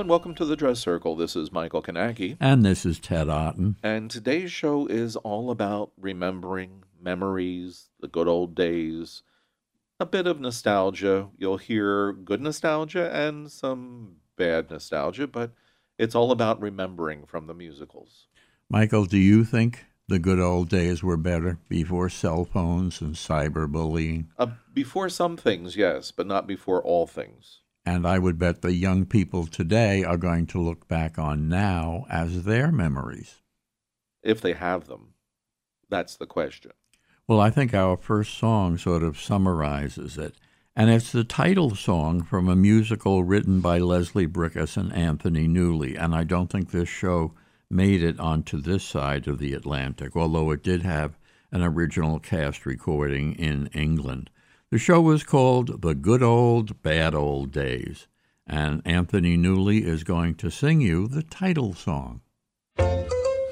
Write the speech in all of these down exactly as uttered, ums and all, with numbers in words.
and welcome to the Dress Circle. This is Michael Kanaki. And this is Ted Otten. And today's show is all about remembering memories, the good old days, a bit of nostalgia. You'll hear good nostalgia and some bad nostalgia, but it's all about remembering from the musicals. Michael, do you think the good old days were better before cell phones and cyberbullying? Uh, before some things, yes, but not before all things. And I would bet the young people today are going to look back on now as their memories. If they have them. That's the question. Well, I think our first song sort of summarizes it. And it's the title song from a musical written by Leslie Bricusse and Anthony Newley. And I don't think this show made it onto this side of the Atlantic, although it did have an original cast recording in England. The show was called The Good Old Bad Old Days, and Anthony Newley is going to sing you the title song. Don't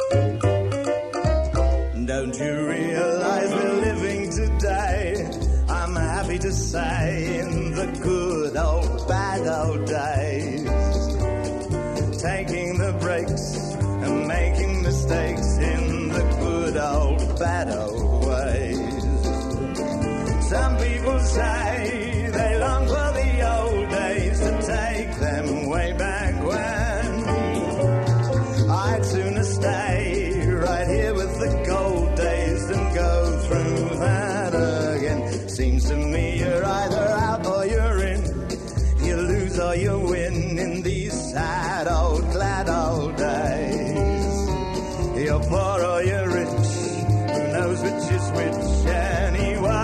you realize we're living today? I'm happy to say in the good old bad old days. Taking the breaks and making mistakes in the good old bad old ways. Some people say they long for the old days to take them way back when. I'd sooner stay right here with the gold days than go through that again. Seems to me you're either out or you're in. You lose or you win in these sad old glad old days. You're poor or you're rich, who knows which is which anyway.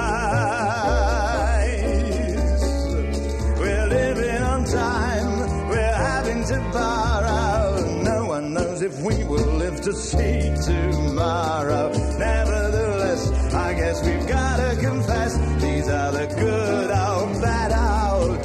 If we will live to see tomorrow. Nevertheless, I guess we've got to confess, these are the good old bad old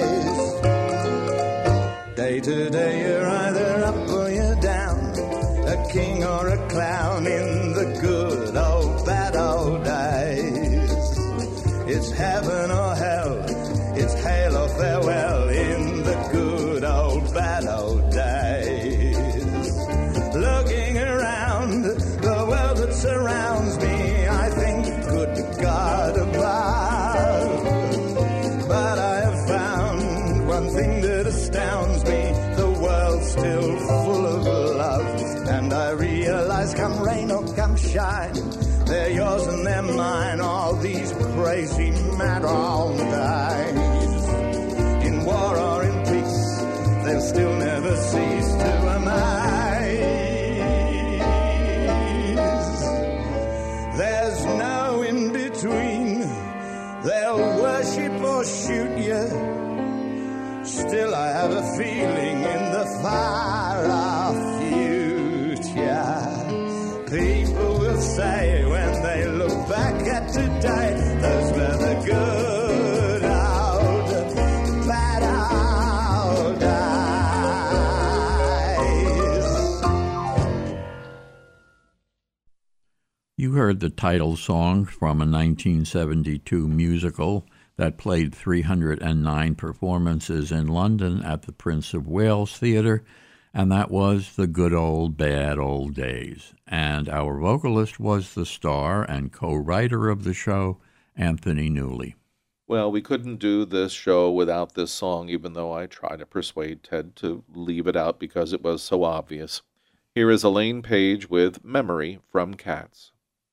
days. Day to day you're either up or you're down, a king or a clown in the good old bad old days. It's heaven or hell, it's hail or farewell in the good old bad old days. Looking around the world that surrounds me, I think good God above. But I have found one thing that astounds me, the world's still full of love. And I realize come rain or come shine, they're yours and they're mine, all these crazy mad old days. In war or in peace, they'll still never cease to amaze. There's no in between, they'll worship or shoot you. Still I have a feeling in the far off future, people will say when they look back at today, those were the good old bad old days. You heard the title song from a nineteen seventy-two musical that played three hundred nine performances in London at the Prince of Wales Theatre, and that was The Good Old Bad Old Days. And our vocalist was the star and co-writer of the show, Anthony Newley. Well, we couldn't do this show without this song, even though I tried to persuade Ted to leave it out because it was so obvious. Here is Elaine Paige with Memory from Cats.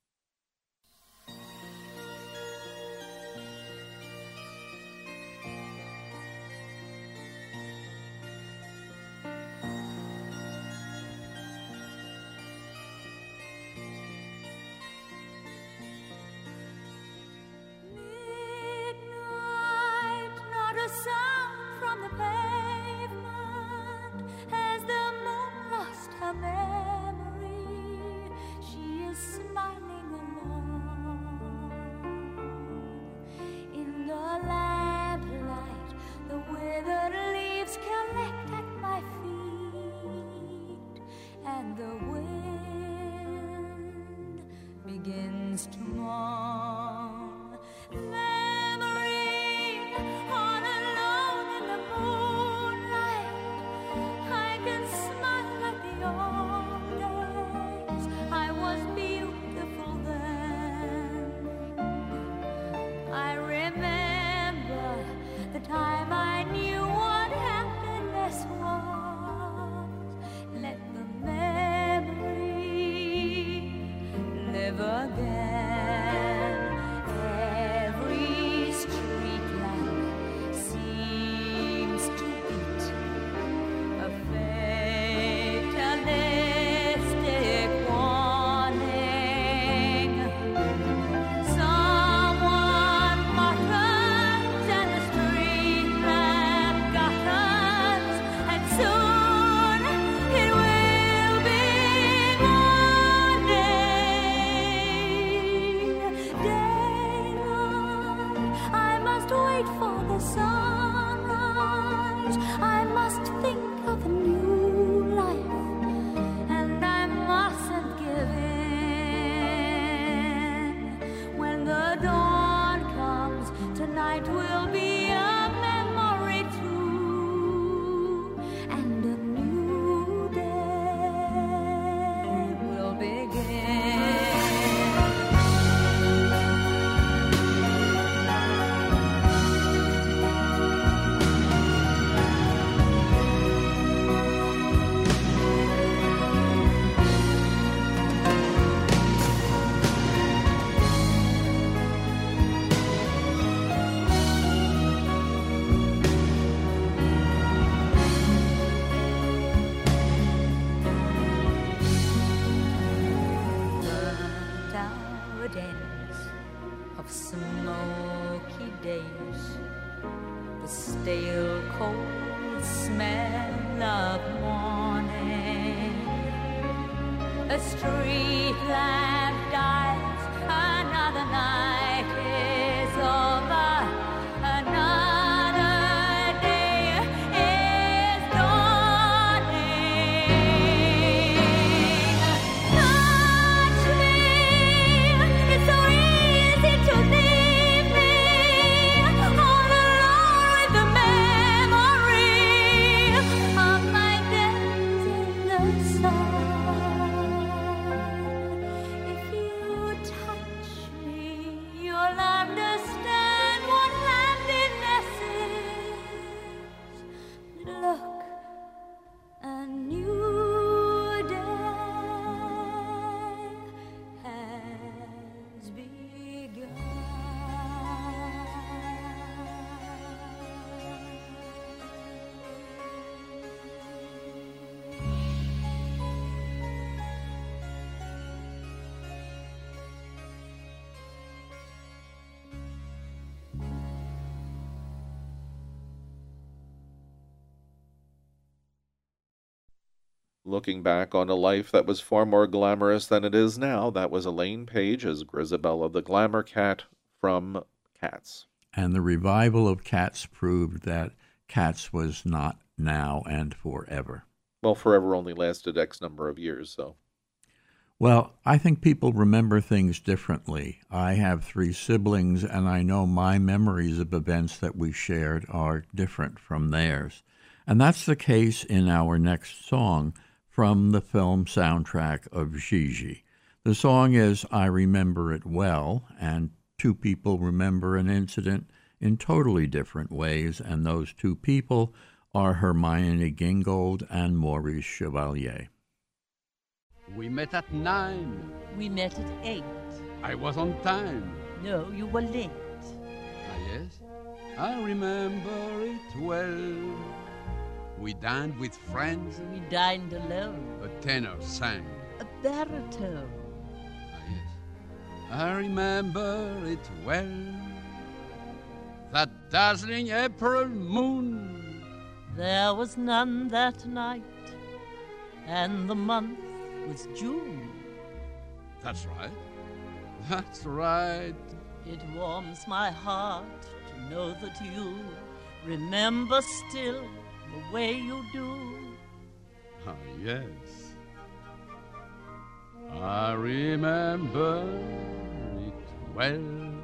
begins to mourn. Memory, all alone in the moonlight, night will be a memory too, and a new day will begin. Of smoky days, the stale cold smell of morning, a street lamp dies, another night is over, another day is dawning. Touch me, it's so easy to leave me all alone with the memory of my days in the sun. If you touch me, you'll understand what happiness is. Look, a new day has begun. Looking back on a life that was far more glamorous than it is now, that was Elaine Page as Grisabella the Glamour Cat from Cats. And the revival of Cats proved that Cats was not now and forever. Well, forever only lasted X number of years, so. Well, I think people remember things differently. I have three siblings, and I know my memories of events that we shared are different from theirs. And that's the case in our next song from the film soundtrack of Gigi. The song is I Remember It Well, and two people remember an incident in totally different ways, and those two people are Hermione Gingold and Maurice Chevalier. We met at nine. We met at eight. I was on time. No, you were late. Ah, yes, I remember it well. We dined with friends. We dined alone. A tenor sang. A baritone. Ah, yes, I remember it well. That dazzling April moon. There was none that night, and the month was June. That's right. That's right. It warms my heart to know that you remember still the way you do. Ah, yes. I remember it well.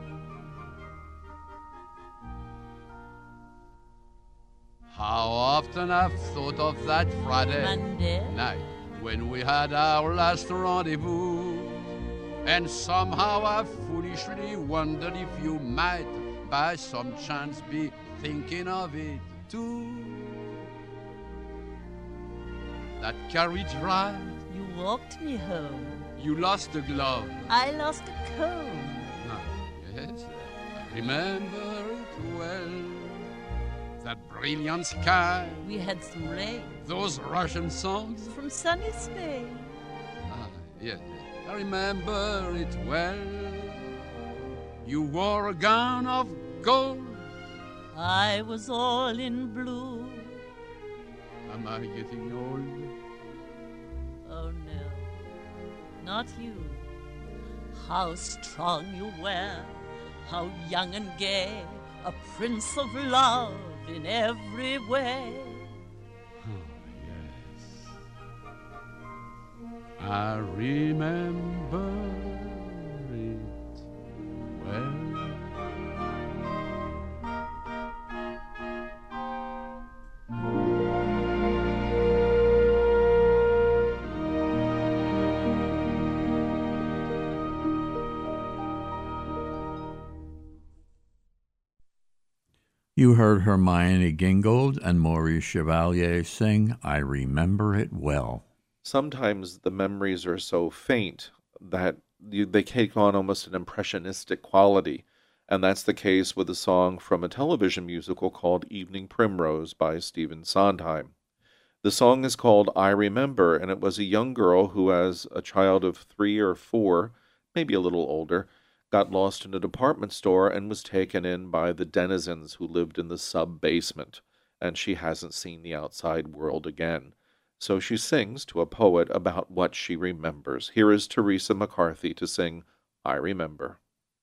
How often I've thought of that Friday Monday night when we had our last rendezvous. And somehow I foolishly wondered if you might, by some chance, be thinking of it too. That carriage ride, you walked me home. you lost a glove. I lost a comb. Ah, yes, I remember it well. That brilliant sky, We had some rain those Russian songs. from sunny Spain. Ah, yes, I remember it well. You wore a gown of gold. I was all in blue. Am I getting old? Oh no, not you. How strong you were, how young and gay, a prince of love in every way. Oh, yes. I remember it well. You heard Hermione Gingold and Maurice Chevalier sing I Remember It Well. Sometimes the memories are so faint that you, they take on almost an impressionistic quality, and that's the case with a song from a television musical called Evening Primrose by Stephen Sondheim. The song is called I Remember, and it was a young girl who, as a child of three or four, maybe a little older, got lost in a department store and was taken in by the denizens who lived in the sub-basement, and she hasn't seen the outside world again. So she sings to a poet about what she remembers. Here is Teresa McCarthy to sing I Remember.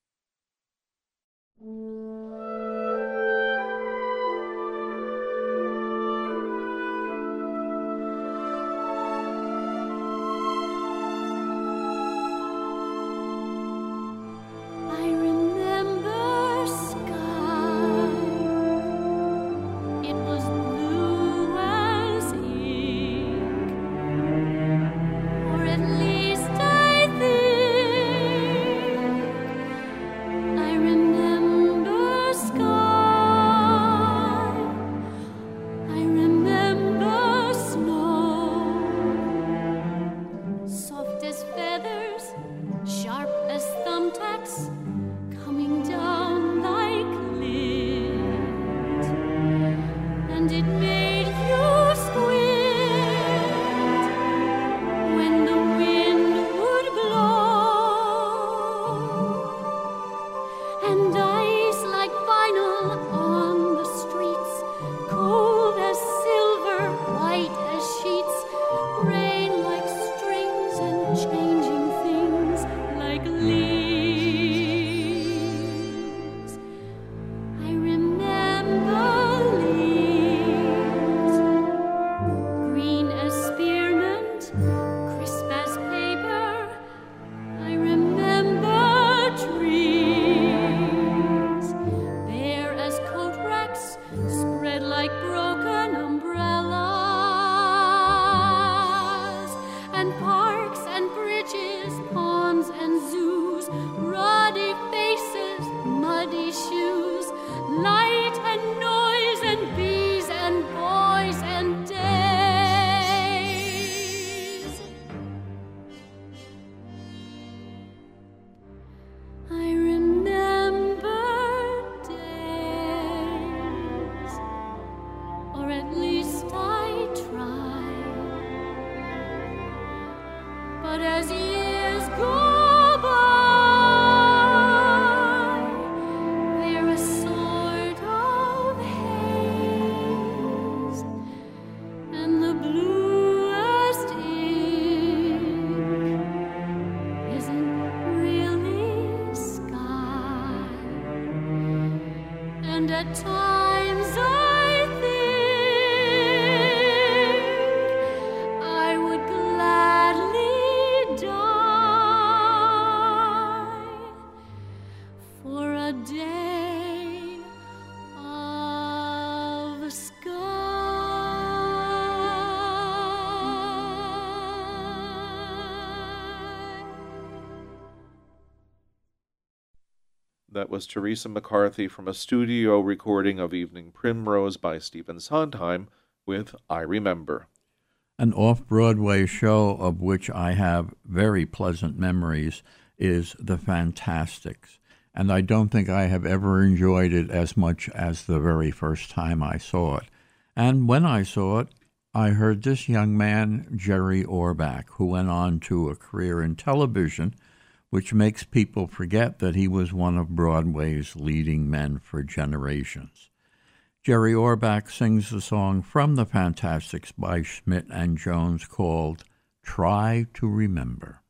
That was Teresa McCarthy from a studio recording of Evening Primrose by Stephen Sondheim with I Remember. An off-Broadway show of which I have very pleasant memories is The Fantastics, and I don't think I have ever enjoyed it as much as the very first time I saw it. And when I saw it, I heard this young man, Jerry Orbach, who went on to a career in television, which makes people forget that he was one of Broadway's leading men for generations. Jerry Orbach sings the song from The Fantastics by Schmidt and Jones called Try to Remember.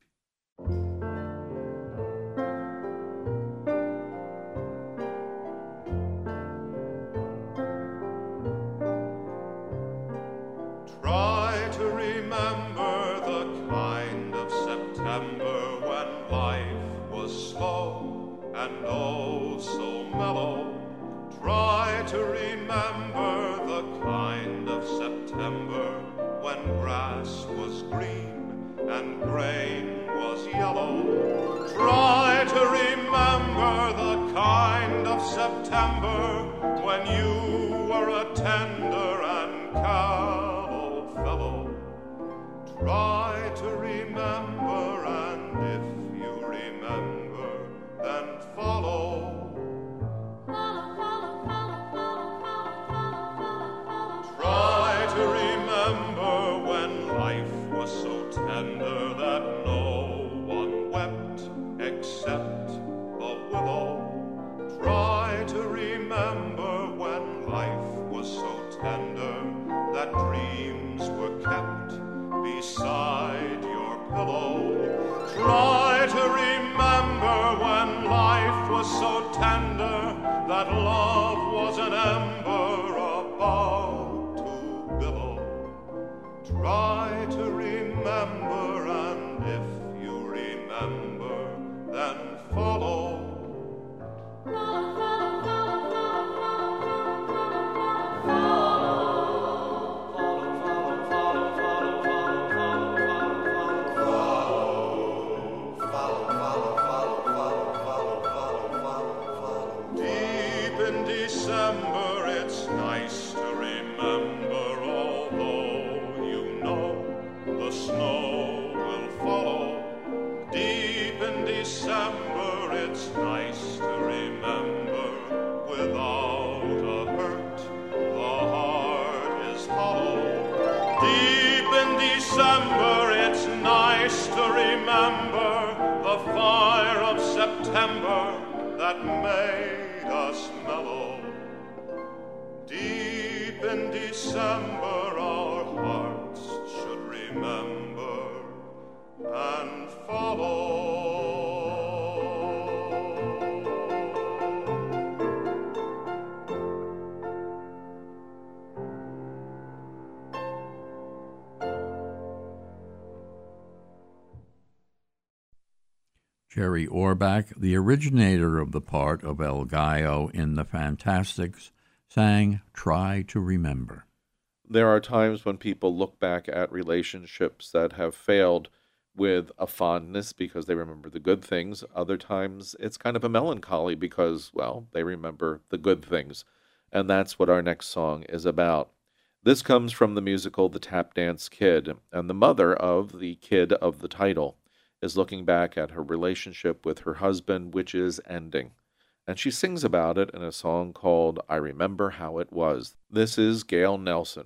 Try to remember the kind of September and oh so mellow. Try to remember the kind of September when grass was green and grain was yellow. Try to remember the kind of September when when you were a tender and callow fellow. Try to remember, and if you remember, then follow. Try to remember when life was so tender that no one wept except the willow. Try to remember when life was so tender that dreams were kept beside your pillow. Try to remember when life was so tender that love was an ember about to billow. Try to remember, and if you remember, then follow. December, it's nice to remember, although you know the snow will follow. Deep in December, it's nice to remember, without a hurt, the heart is hollow. Deep in December, it's nice to remember the fire of September that made us mellow. Deep in December, our hearts should remember and follow. Jerry Orbach, the originator of the part of El Gallo in The Fantastics, sang Try to Remember. There are times when people look back at relationships that have failed with a fondness because they remember the good things. Other times it's kind of a melancholy because, well, they remember the good things. And that's what our next song is about. This comes from the musical The Tap Dance Kid, and the mother of the kid of the title is looking back at her relationship with her husband, which is ending. And she sings about it in a song called I Remember How It Was. This is Gail Nelson.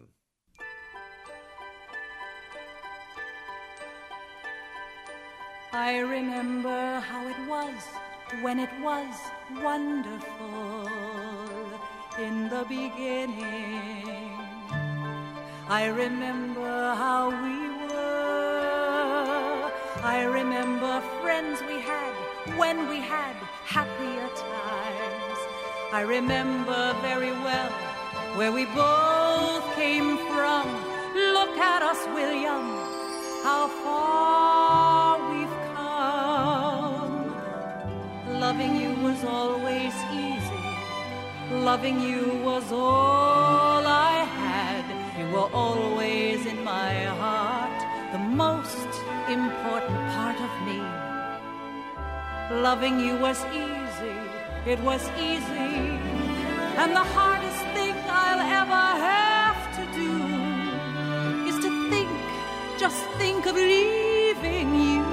I remember how it was when it was wonderful in the beginning. I remember how we were. I remember friends we had when we had happier times. I remember very well where we both came from. Look at us, William, how far we've come. Loving you was always easy. Loving you was all I had. You were always in my heart, the most important part of me. Loving you was easy, it was easy, and the hardest thing I'll ever have to do is to think, just think of leaving you.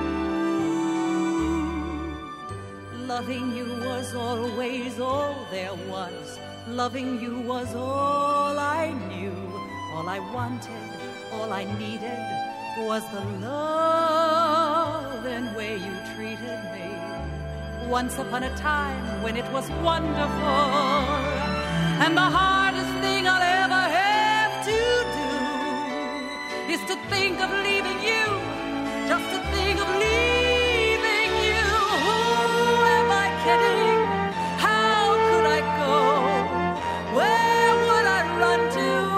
Loving you was always all there was. Loving you was all I knew. All I wanted, all I needed was the love and way you treated me. Once upon a time when it was wonderful, and the hardest thing I'll ever have to do is to think of leaving you, just to think of leaving you. Who am I kidding? How could I go? Where would I run to?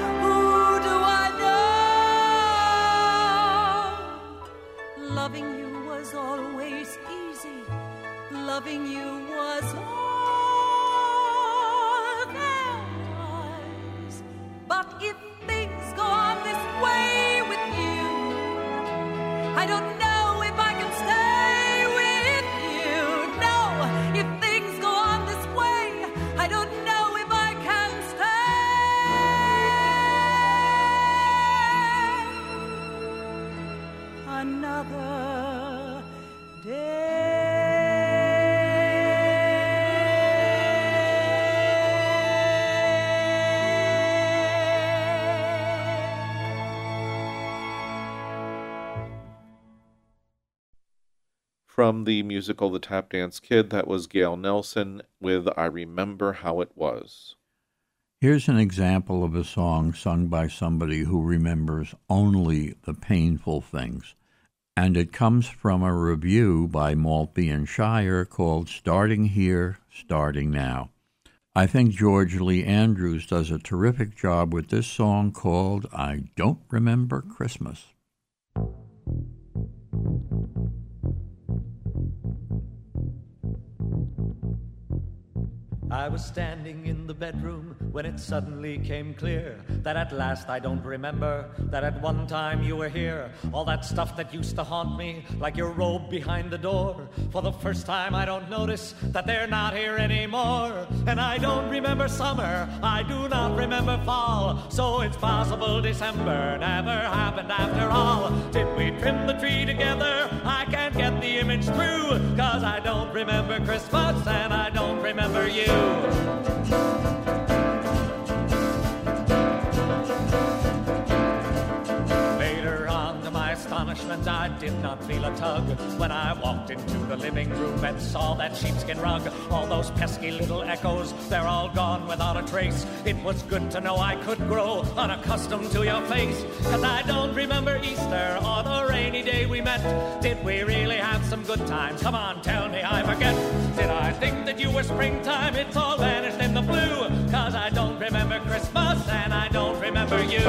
Loving you was always easy. Loving you was all there was. But if things go on this way with you, I don't know if I can stay with you. No, if things go on this way, I don't know if I can From the musical The Tap Dance Kid, that was Gail Nelson with I Remember How It Was. Here's an example of a song sung by somebody who remembers only the painful things, and it comes from a review by Maltby and Shire called Starting Here, Starting Now. I think George Lee Andrews does a terrific job with this song called I Don't Remember Christmas. I was standing in the bedroom when it suddenly came clear that at last I don't remember that at one time you were here. All that stuff that used to haunt me like your robe behind the door. For the first time I don't notice that they're not here anymore. And I don't remember summer, I do not remember fall. So it's possible December never happened after all. Did we trim the tree together? I can't get the image through, 'cause I don't remember Christmas and I don't remember you. Later on, to my astonishment, I did not feel a tug when I walked into the living room and saw that sheepskin rug. All those pesky little echoes, they're all gone without a trace. It was good to know I could grow unaccustomed to your face, 'cause I don't remember Easter or the rainy day we met. Did we really have some good times? Come on, tell me I forget. Did I think that you were springtime? It's all vanished in the blue, 'cause I don't remember Christmas and I don't remember you.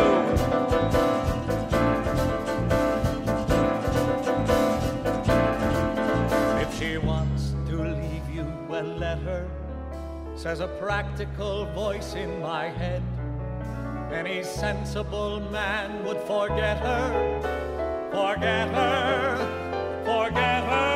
If she wants to leave you, well, let her, says a practical voice in my head. Any sensible man would forget her, forget her, forget her.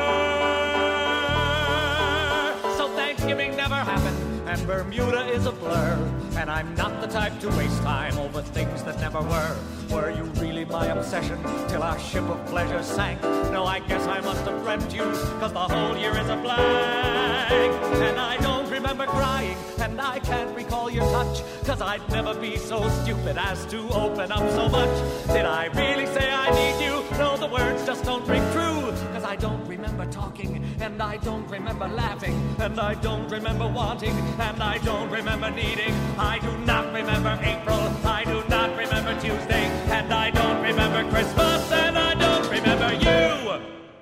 Thanksgiving never happened, and Bermuda is a blur. And I'm not the type to waste time over things that never were. Were you really my obsession till our ship of pleasure sank? No, I guess I must have dreamt you, 'cause the whole year is a blank. And I don't remember crying, and I can't recall your touch, 'cause I'd never be so stupid as to open up so much. Did I really say I need you? No, the words just don't ring true, 'cause I don't remember talking, and I don't remember laughing, and I don't remember wanting, and I don't remember needing. I do not remember April, I do not remember Tuesday, and I don't remember Christmas, and I don't remember you.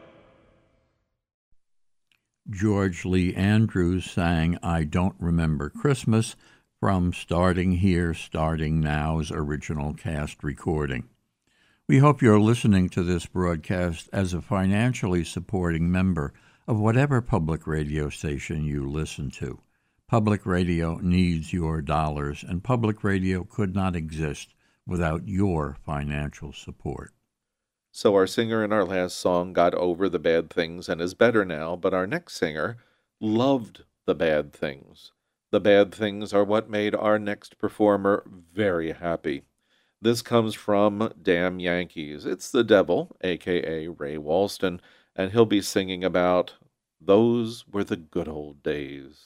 George Lee Andrews sang I Don't Remember Christmas from Starting Here, Starting Now's original cast recording. We hope you're listening to this broadcast as a financially supporting member of whatever public radio station you listen to. Public radio needs your dollars, and public radio could not exist without your financial support. So our singer in our last song got over the bad things and is better now, but our next singer loved the bad things. The bad things are what made our next performer very happy. This comes from Damn Yankees. It's the devil, a k a. Ray Walston, and he'll be singing about Those Were the Good Old Days.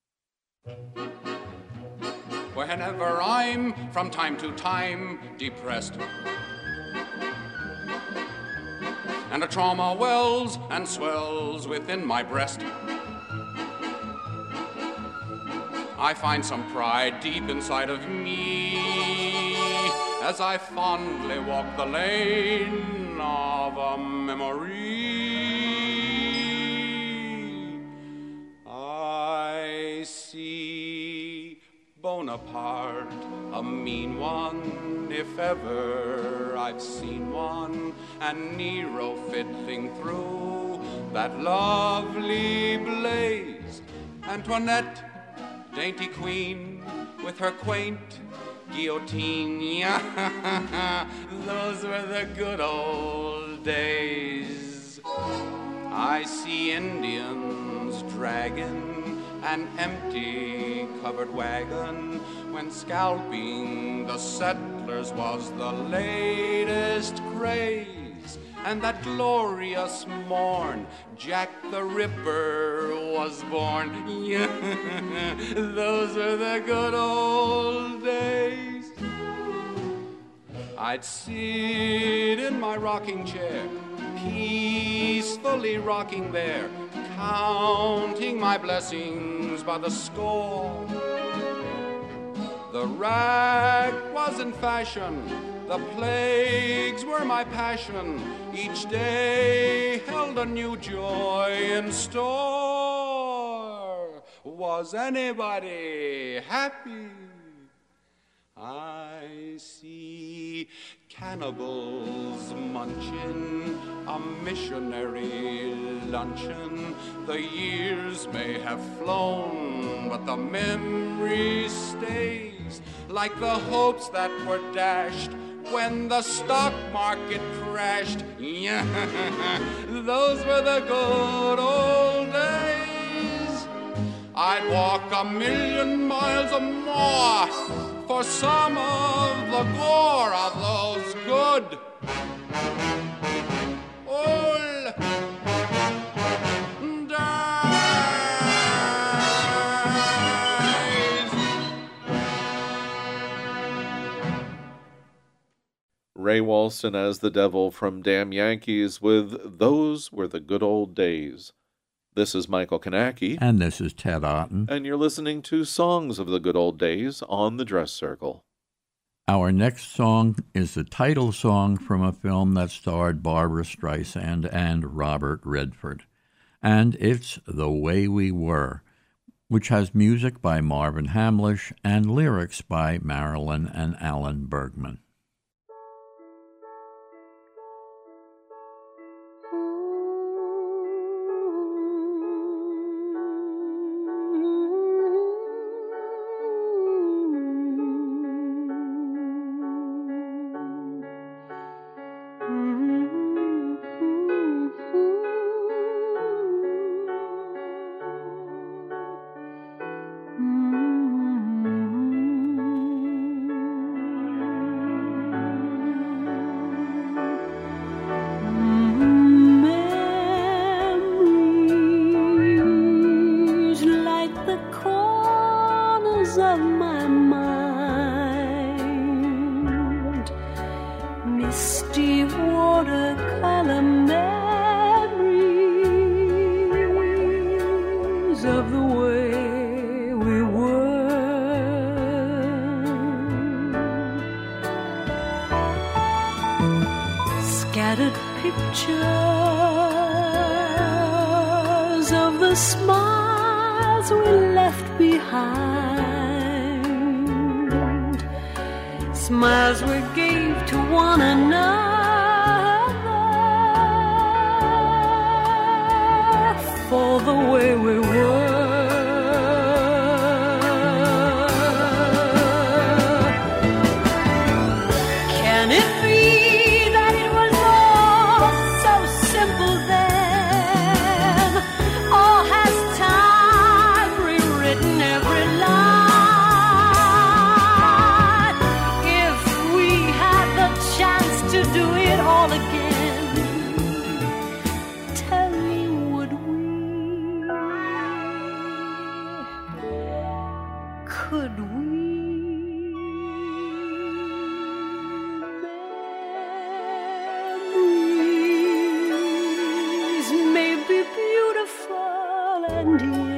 Whenever I'm from time to time depressed, and a trauma wells and swells within my breast, I find some pride deep inside of me as I fondly walk the lane of a memory. I see Bonaparte, a mean one, if ever I've seen one, and Nero fiddling through that lovely blaze, Antoinette, dainty queen, with her quaint guillotine. Those were the good old days. I see Indians dragging an empty covered wagon when scalping the settlers was the latest craze. And that glorious morn Jack the Ripper was born. Those are the good old days. I'd sit in my rocking chair, peacefully rocking there, counting my blessings by the score. The rag was in fashion, the plagues were my passion, each day held a new joy in store. Was anybody happy? I see cannibals munching a missionary luncheon. The years may have flown, but the memory stays, like the hopes that were dashed when the stock market crashed. Yeah, those were the good old days. I'd walk a million miles or more for some of the gore of those good old days. Ray Walston as the devil from Damn Yankees with Those Were the Good Old Days. This is Michael Kanaki. And this is Ted Otten. And you're listening to Songs of the Good Old Days on the Dress Circle. Our next song is the title song from a film that starred Barbra Streisand and Robert Redford. And it's The Way We Were, which has music by Marvin Hamlisch and lyrics by Marilyn and Alan Bergman. Smiles we gave to one another for the way we were. Can it be that it was all so simple then? Or has time rewritten every line? If we had the chance to do it all again, tell me, would we? Could we? Memories may be beautiful, and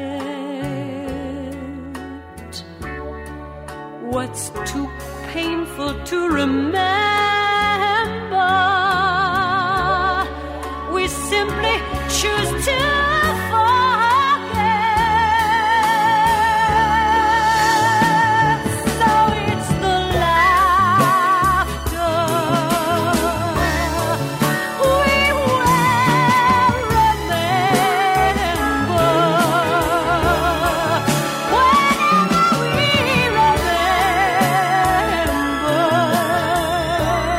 yet what's too painful to remember, we simply choose to forget. So it's the laughter we will remember. Whenever we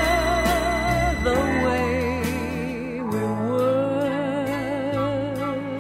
remember the way we were.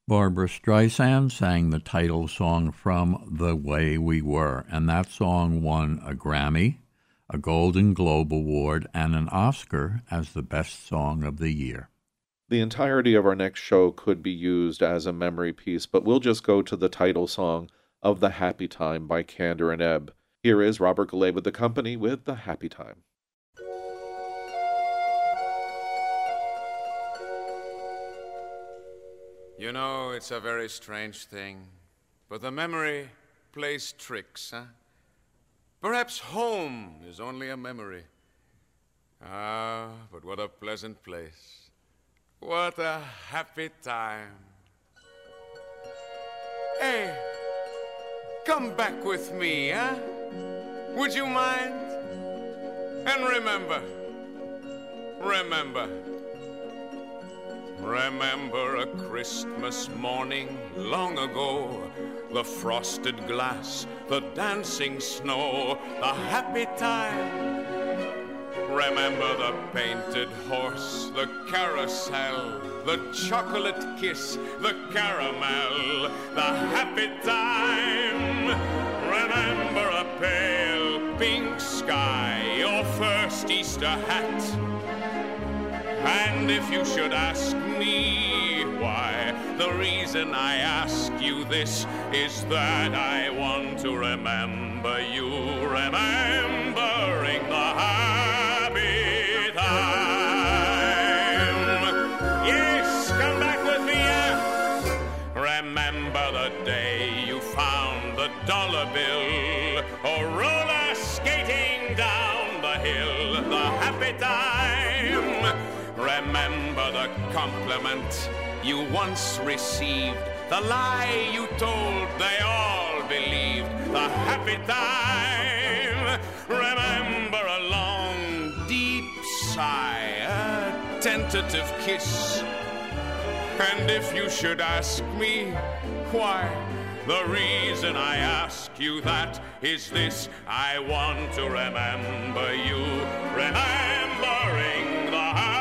Barbra Streisand sang the title song from The Way We Were, and that song won a Grammy, a Golden Globe Award, and an Oscar as the best song of the year. The entirety of our next show could be used as a memory piece, but we'll just go to the title song of The Happy Time by Kander and Ebb. Here is Robert Goulet with the company with The Happy Time. You know, it's a very strange thing, but the memory plays tricks, huh? Perhaps home is only a memory. Ah, but what a pleasant place. What a happy time. Hey, come back with me, huh? Would you mind? And remember, remember, remember a Christmas morning long ago, the frosted glass, the dancing snow, the happy time. Remember the painted horse, the carousel, the chocolate kiss, the caramel, the happy time. Remember a pale pink sky, your first Easter hat. And if you should ask me why, the reason I ask you this is that I want to remember you, remembering the happy time. Yes, come back with me, yeah. Remember the day you found the dollar bill, or roller skating down the hill, the happy time. Remember the compliment you once received, the lie you told they all believed, the happy time. Remember a long, deep sigh, a tentative kiss. And if you should ask me why, the reason I ask you that is this: I want to remember you, remembering the happy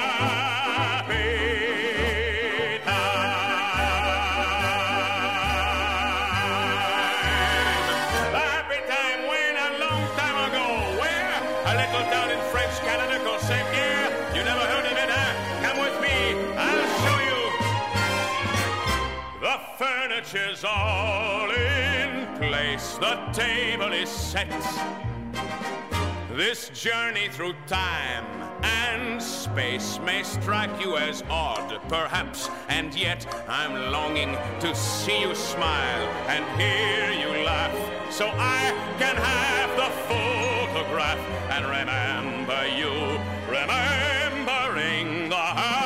is all in place, the table is set. This journey through time and space may strike you as odd, perhaps, and yet I'm longing to see you smile and hear you laugh, so I can have the photograph and remember you, remembering the happy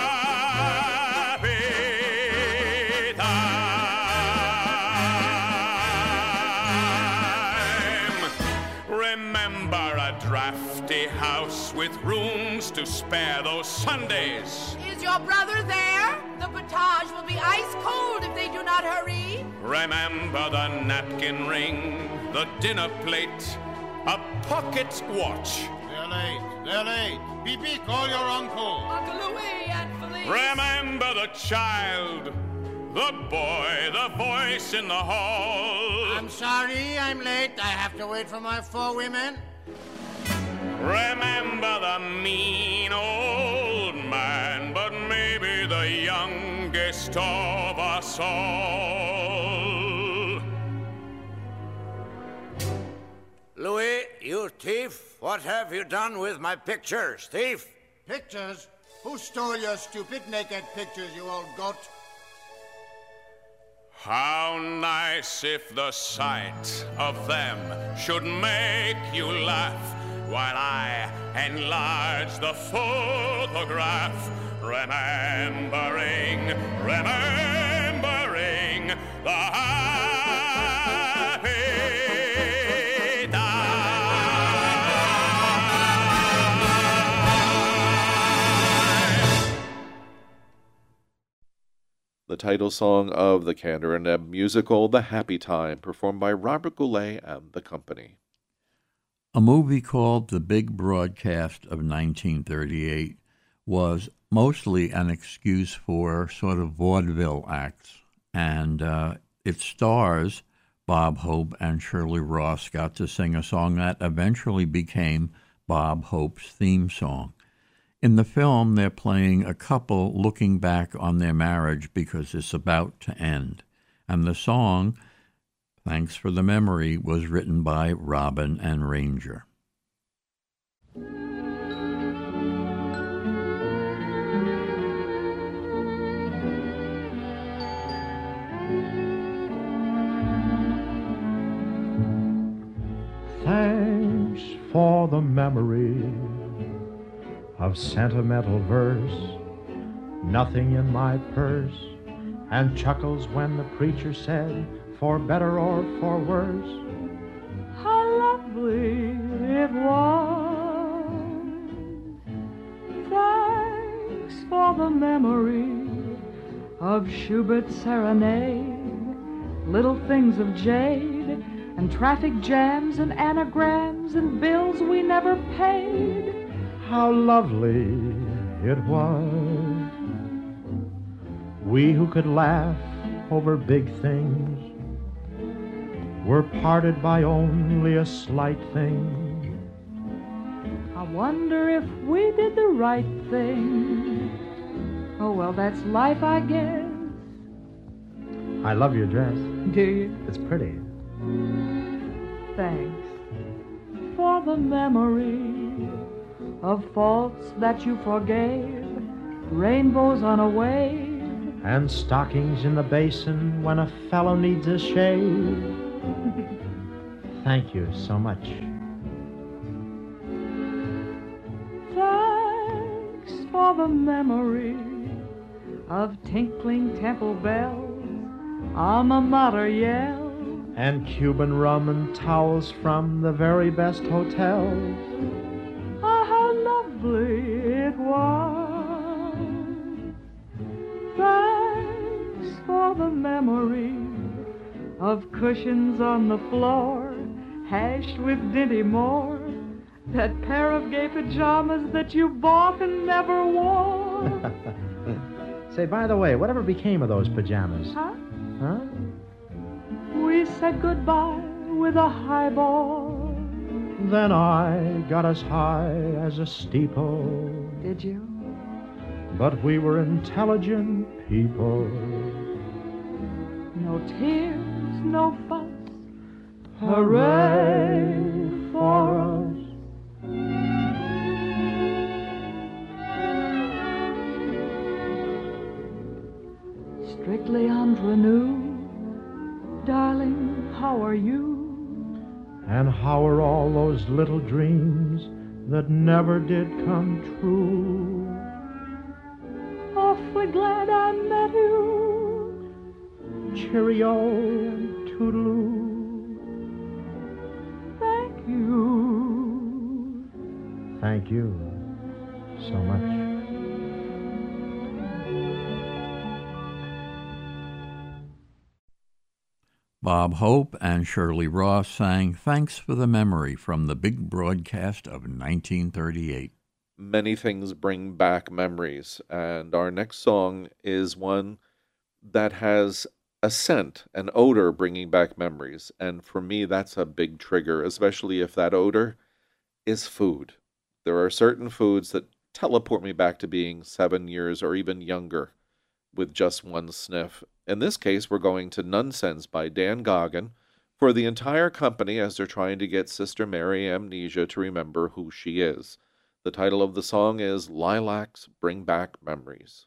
drafty house with rooms to spare those Sundays. Is your brother there? The potage will be ice cold if they do not hurry. Remember the napkin ring, the dinner plate, a pocket watch. They're late, they're late. Pee-pee, call your uncle. Uncle Louis, Aunt Felice. Remember the child, the boy, the voice in the hall. I'm sorry, I'm late. I have to wait for my four women. Remember the mean old man, but maybe the youngest of us all. Louis, you thief, what have you done with my pictures, thief? Pictures? Who stole your stupid naked pictures, you old goat? How nice if the sight of them should make you laugh, while I enlarge the photograph, remembering, remembering the happy time. The title song of the Kander and Ebb musical, The Happy Time, performed by Robert Goulet and the company. A movie called The Big Broadcast of nineteen thirty-eight was mostly an excuse for sort of vaudeville acts. and uh, it stars Bob Hope and Shirley Ross got to sing a song that eventually became Bob Hope's theme song. In the film, they're playing a couple looking back on their marriage because it's about to end. And the song, Thanks for the Memory, was written by Robin and Ranger. Thanks for the memory of sentimental verse, nothing in my purse, and chuckles when the preacher said, for better or for worse. How lovely it was. Thanks for the memory of Schubert's serenade, little things of jade, and traffic jams and anagrams and bills we never paid. How lovely it was. We who could laugh over big things were parted by only a slight thing. I wonder if we did the right thing. Oh, well, that's life, I guess. I love your dress. Do you? It's pretty. Thanks for the memory of faults that you forgave, rainbows on a wave, and stockings in the basin when a fellow needs a shave. Thank you so much. Thanks for the memory of tinkling temple bells, alma mater yell, and Cuban rum and towels from the very best hotels. Ah, how lovely it was. Thanks for the memory of cushions on the floor, hashed with Dinty Moore, that pair of gay pajamas that you bought and never wore. Say, by the way, whatever became of those pajamas? Huh? Huh? We said goodbye with a highball. Then I got as high as a steeple. Did you? But we were intelligent people. No tears, no fuss. Hooray for us. Strictly entre nous. Darling, how are you? And how are all those little dreams that never did come true? Awfully glad I met you. Cheerio and toodaloo. Thank you. Thank you so much. Bob Hope and Shirley Ross sang Thanks for the Memory from the big broadcast of nineteen thirty-eight. Many things bring back memories, and our next song is one that has a scent, an odor bringing back memories, and for me that's a big trigger, especially if that odor is food. There are certain foods that teleport me back to being seven years or even younger with just one sniff. In this case, we're going to Nonsense by Dan Goggin for the entire company as they're trying to get Sister Mary Amnesia to remember who she is. The title of the song is Lilacs Bring Back Memories.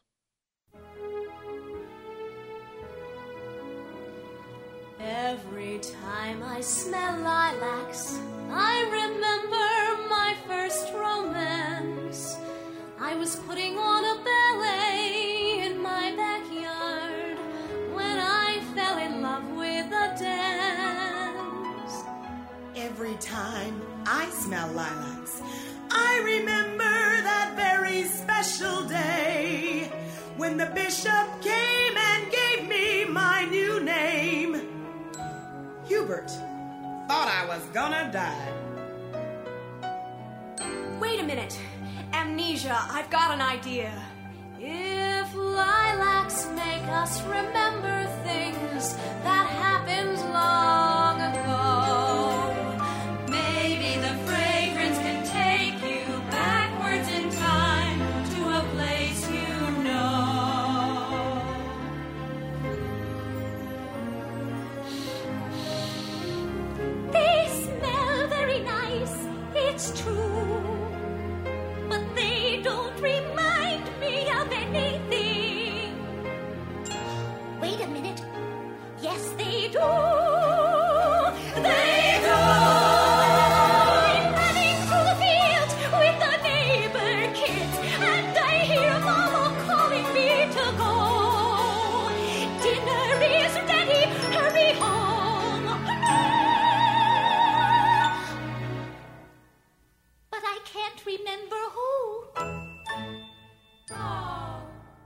Every time I smell lilacs, I remember my first romance. I was putting on a ballet in my backyard when I fell in love with a dance. Every time I smell lilacs, I remember that very special day when the bishop came and gave me my new name. Hubert, thought I was gonna die. Wait a minute. Amnesia, I've got an idea. If lilacs make us remember things that happened long ago. Maybe the fragrance can take you backwards in time to a place you know. They smell very nice, it's true, but they don't remind me of anything. Wait a minute. Yes, they do. They do. I'm running through the fields with the neighbor kids, and I hear Mama calling me to go. Dinner is ready. Hurry home. But I can't remember who. Oh.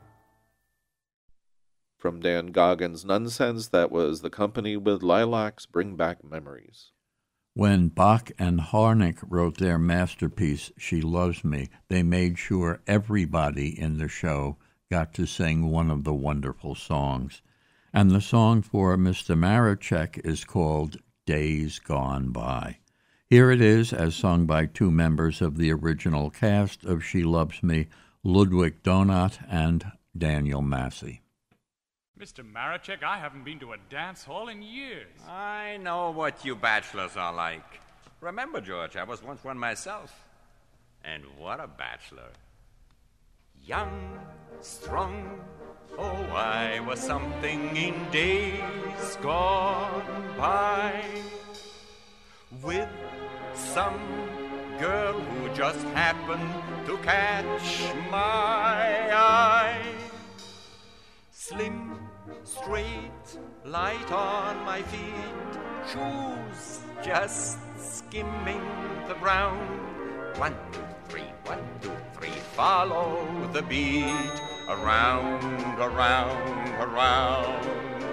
From Dan Goggins' Nonsense, that was The Company with Lilacs Bring Back Memories. When Bach and Harnick wrote their masterpiece, She Loves Me, they made sure everybody in the show got to sing one of the wonderful songs. And the song for Mister Maracek is called Days Gone By. Here it is, as sung by two members of the original cast of She Loves Me, Ludwig Donat and Daniel Massey. Mister Maracek, I haven't been to a dance hall in years. I know what you bachelors are like. Remember, George, I was once one myself. And what a bachelor. Young, strong, oh, I was something in days gone by. With some girl who just happened to catch my eye. Slim, straight, light on my feet, shoes just skimming the ground. One, two, three, one, two, three, follow the beat, around, around, around.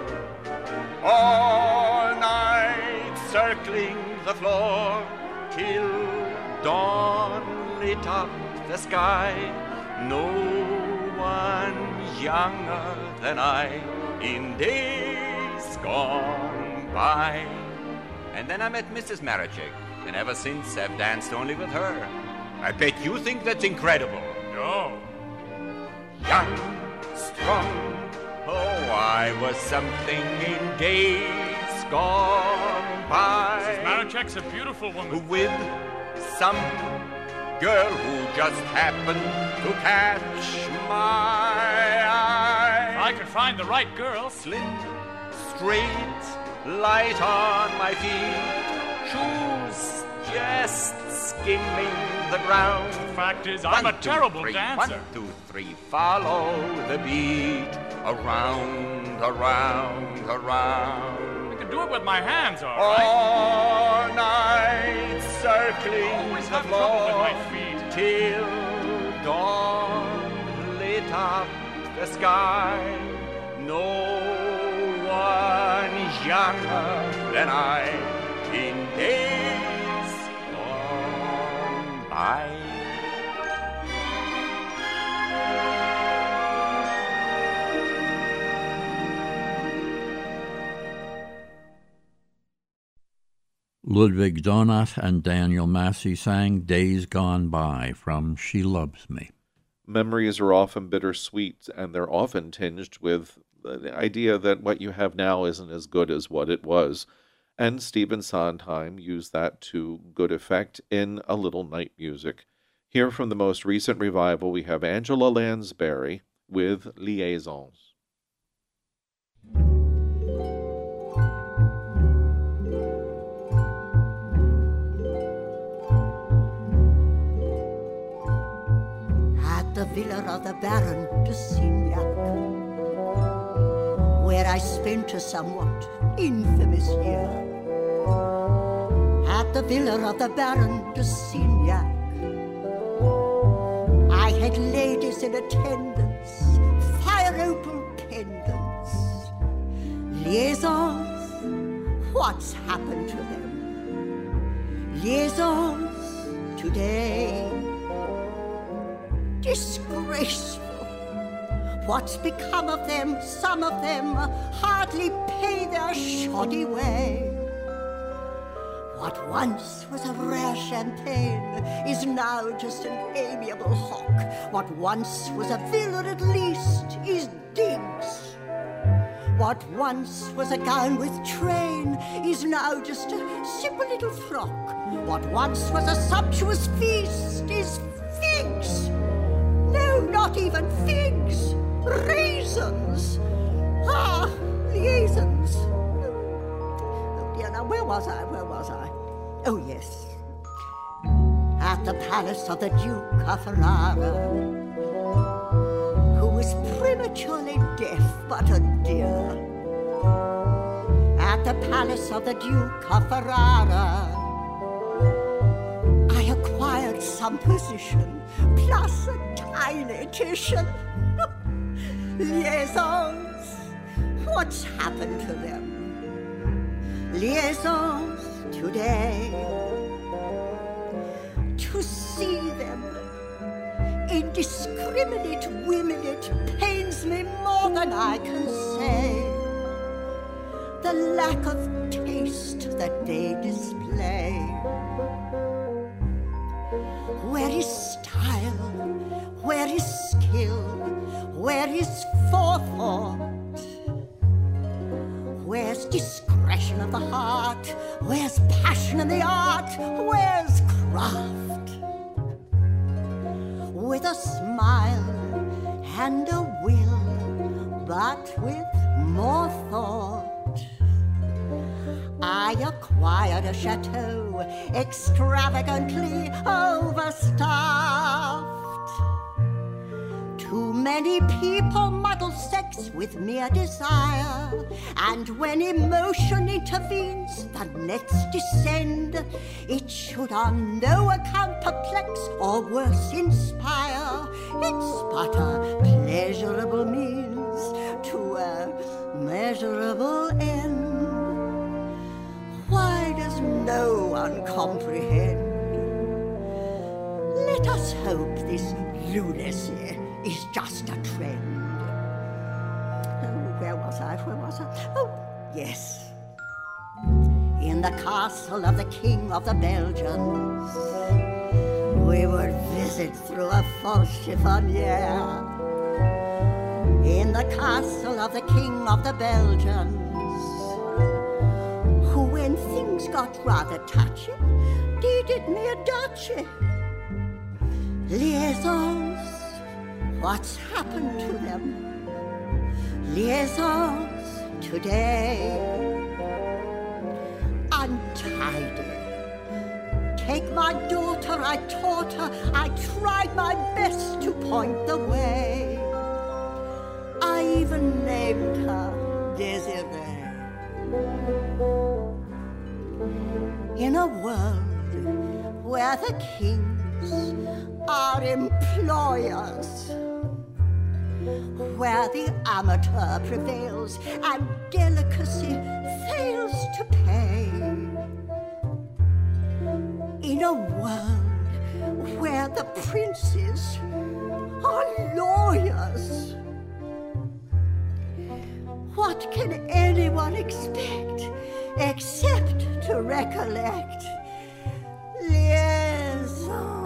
All night circling the floor, till dawn lit up the sky. No one younger than I in days gone by. And then I met Missus Maracek, and ever since I've danced only with her. I bet you think that's incredible. No. Young, strong, oh, I was something in days gone by. Missus Maracek's a beautiful woman. With some girl who just happened to catch my eye. If I could find the right girl. Slim, straight, light on my feet, shoes just skimming the ground. The fact is, I'm one, a two, terrible three, dancer. One, two, three, follow the beat, around, around, around. I can do it with my hands, all right. All night circling Always the have trouble with floor my feet. till dawn lit up the sky. No one younger than I in days gone by. Ludwig Donat and Daniel Massey sang Days Gone By from She Loves Me. Memories are often bittersweet, and they're often tinged with the idea that what you have now isn't as good as what it was. And Stephen Sondheim used that to good effect in A Little Night Music. Here from the most recent revival, we have Angela Lansbury with Liaisons. The villa of the Baron de Signac, where I spent a somewhat infamous year. At the villa of the Baron de Signac, I had ladies in attendance, fire opal pendants. Liaisons, what's happened to them? Liaisons today. Disgraceful. What's become of them? Some of them hardly pay their shoddy way. What once was a rare champagne is now just an amiable hock. What once was a villa at least is digs. What once was a gown with train is now just a simple little frock. What once was a sumptuous feast is figs. No, not even figs. Raisins. Ah, liaisons. Oh dear, now where was I? Where was I? Oh yes. At the palace of the Duke of Ferrara, who was prematurely deaf but a dear. At the palace of the Duke of Ferrara, I acquired some position, plus a tiny titian. Liaisons, what's happened to them? Liaisons today. To see them, indiscriminate women, it pains me more than I can say. The lack of taste that they display. Where is style? Where is skill? Where is forethought? Where's discretion of the heart? Where's passion in the art? Where's craft? With a smile and a will, but with more thought, I acquired a chateau extravagantly overstuffed. Too many people muddle sex with mere desire, and when emotion intervenes, the nets descend. It should on no account perplex or worse inspire. It's but a pleasurable means to a measurable end. Why does no one comprehend? Let us hope this lunacy is just a trend. Oh, where was I? Where was I? Oh, yes. In the castle of the King of the Belgians, we would visit through a false chiffonier. In the castle of the King of the Belgians, who, when things got rather touchy, deeded me a duchy. Liaisons, what's happened to them? Liaisons today. Untidy. Take my daughter, I taught her, I tried my best to point the way. I even named her Desiree. In a world where the kings are employers, where the amateur prevails and delicacy fails to pay, in a world where the princes are lawyers, what can anyone expect except to recollect liaison?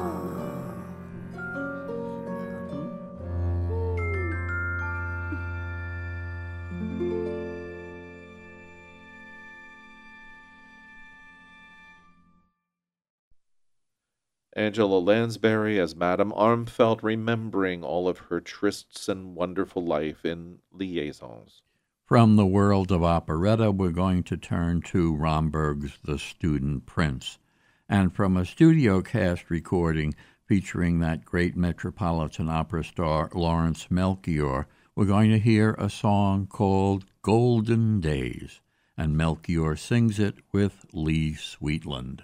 Angela Lansbury as Madame Armfeldt, remembering all of her trysts and wonderful life in Liaisons. From the world of operetta, we're going to turn to Romberg's The Student Prince. And from a studio cast recording featuring that great Metropolitan Opera star Lawrence Melchior, we're going to hear a song called Golden Days. And Melchior sings it with Lee Sweetland.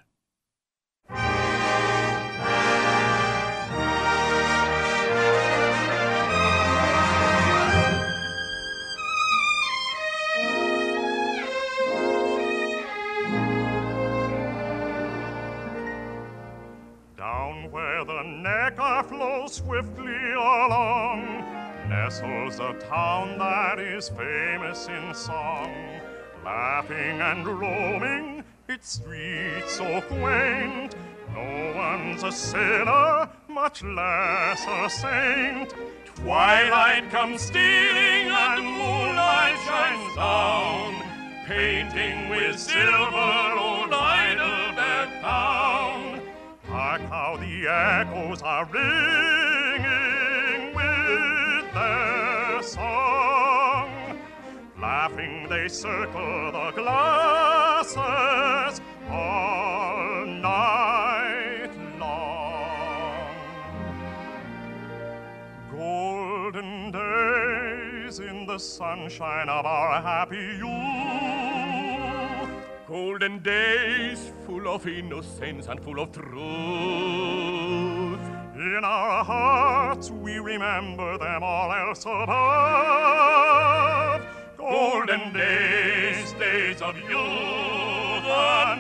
Down where the Neckar flows swiftly along, nestles a town that is famous in song, laughing and roaming, its streets so quaint. No one's a sinner, much less a saint. Twilight comes stealing and moonlight shines down, painting with silver old Heidelberg town. Hark how the echoes are ringing with their song. Laughing they circle the glasses all night long. Golden days in the sunshine of our happy youth. Golden days full of innocence and full of truth. In our hearts we remember them, all else above. Golden days, days of youth and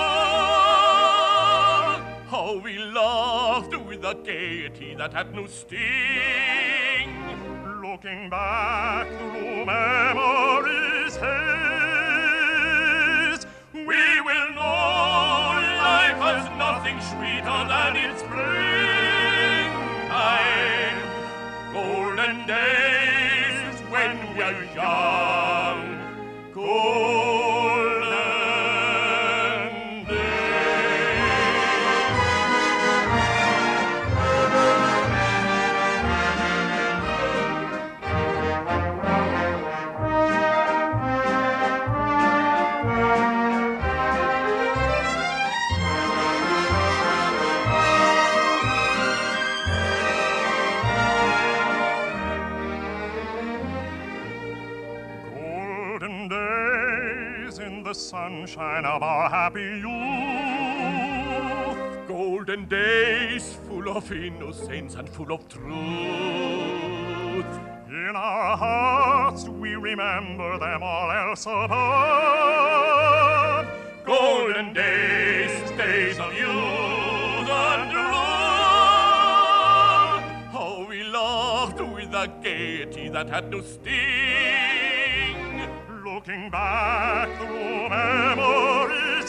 love. How we laughed with a gaiety that had no sting. Looking back through memory's haze, we will know life has nothing sweeter than its springtime. Golden days when we are young. Golden the sunshine of our happy youth. Golden days full of innocence and full of truth. In our hearts we remember them, all else above. Golden days, days of youth and love. How we laughed with a gaiety that had no sting. Looking back through memory's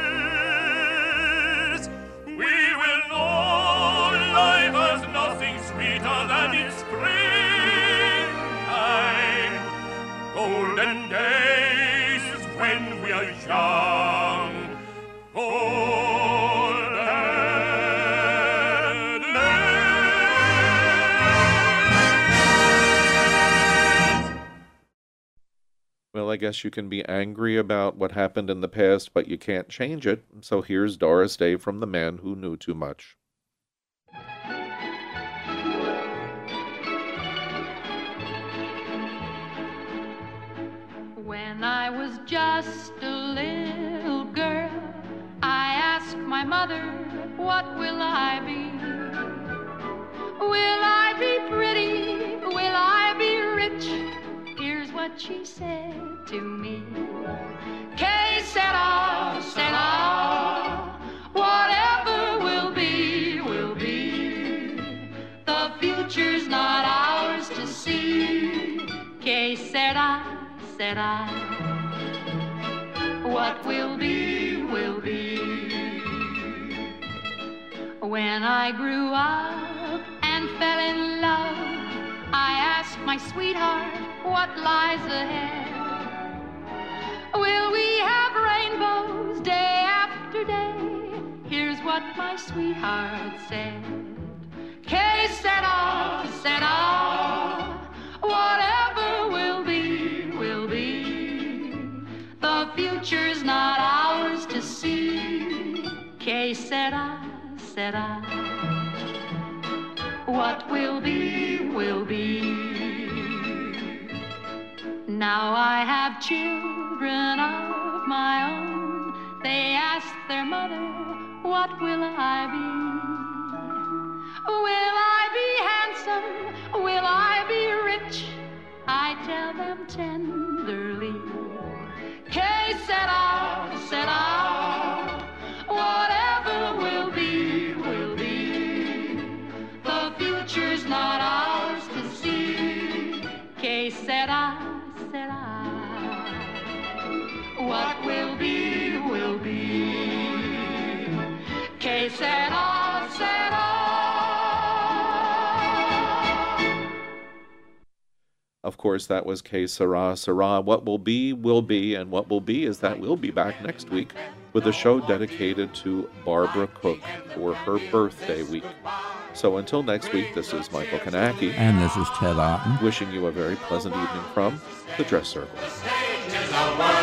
haze, we will know life has nothing sweeter than its springtime. Golden days when we are young. Golden Well, I guess you can be angry about what happened in the past, but you can't change it. So here's Doris Day from The Man Who Knew Too Much. When I was just a little girl, I asked my mother, what will I be? Will I be pretty? Will I be rich? Here's what she said to me. Que sera, sera, whatever will be, will be. The future's not ours to see. Que sera, sera, what will be, will be. When I grew up and fell in love, I asked my sweetheart, what lies ahead? Will we have rainbows day after day? Here's what my sweetheart said. Que sera, sera, whatever will be, will be. The future's not ours to see. Que sera, sera, what will be, will be. Now I have children of my own. They ask their mother, what will I be? Will I be handsome? Will I be rich? I tell them tenderly. Que sera, sera, whatever will be, will be. The future's not ours to see. Of course, that was Que Sera, Sera. What will be, will be, and what will be is that we'll be back next week with a show dedicated to Barbara Cook for her birthday week. So until next week, this is Michael Kanaki. And this is Ted Otten. Wishing you a very pleasant evening from the Dress Circle.